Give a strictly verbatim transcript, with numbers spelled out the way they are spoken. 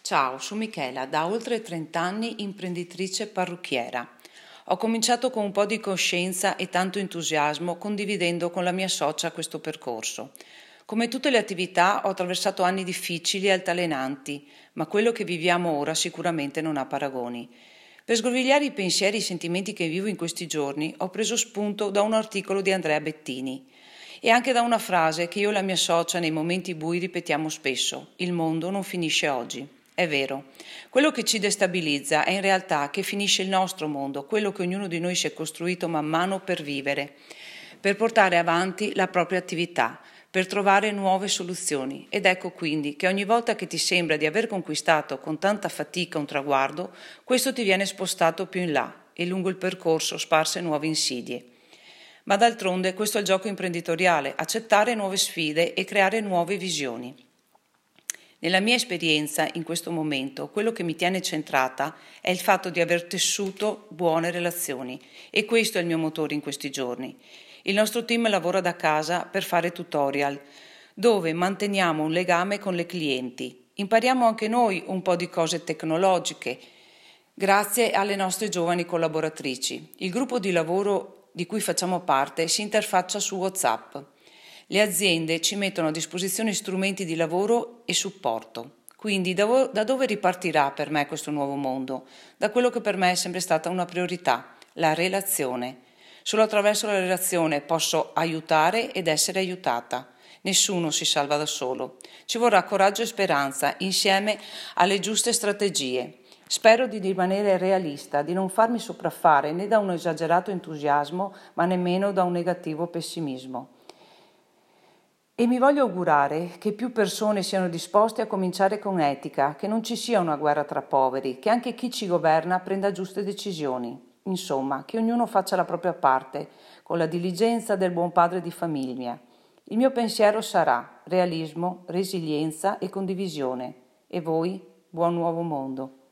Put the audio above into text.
Ciao, sono Michela, da oltre trenta anni imprenditrice parrucchiera. Ho cominciato con un po' di coscienza e tanto entusiasmo condividendo con la mia socia questo percorso. Come tutte le attività ho attraversato anni difficili e altalenanti, ma quello che viviamo ora sicuramente non ha paragoni. Per sgrovigliare i pensieri e i sentimenti che vivo in questi giorni ho preso spunto da un articolo di Andrea Bettini e anche da una frase che io e la mia socia nei momenti bui ripetiamo spesso: il mondo non finisce oggi. È vero, quello che ci destabilizza è in realtà che finisce il nostro mondo, quello che ognuno di noi si è costruito man mano per vivere, per portare avanti la propria attività, per trovare nuove soluzioni. Ed ecco quindi che ogni volta che ti sembra di aver conquistato con tanta fatica un traguardo, questo ti viene spostato più in là e lungo il percorso sparse nuove insidie. Ma d'altronde questo è il gioco imprenditoriale, accettare nuove sfide e creare nuove visioni. Nella mia esperienza, in questo momento, quello che mi tiene centrata è il fatto di aver tessuto buone relazioni e questo è il mio motore in questi giorni. Il nostro team lavora da casa per fare tutorial, dove manteniamo un legame con le clienti. Impariamo anche noi un po' di cose tecnologiche, grazie alle nostre giovani collaboratrici. Il gruppo di lavoro di cui facciamo parte si interfaccia su WhatsApp. Le aziende ci mettono a disposizione strumenti di lavoro e supporto. Quindi da, da dove ripartirà per me questo nuovo mondo? Da quello che per me è sempre stata una priorità, la relazione. Solo attraverso la relazione posso aiutare ed essere aiutata. Nessuno si salva da solo. Ci vorrà coraggio e speranza insieme alle giuste strategie. Spero di rimanere realista, di non farmi sopraffare né da un esagerato entusiasmo, ma nemmeno da un negativo pessimismo. E mi voglio augurare che più persone siano disposte a cominciare con etica, che non ci sia una guerra tra poveri, che anche chi ci governa prenda giuste decisioni. Insomma, che ognuno faccia la propria parte, con la diligenza del buon padre di famiglia. Il mio pensiero sarà realismo, resilienza e condivisione. E voi, buon nuovo mondo.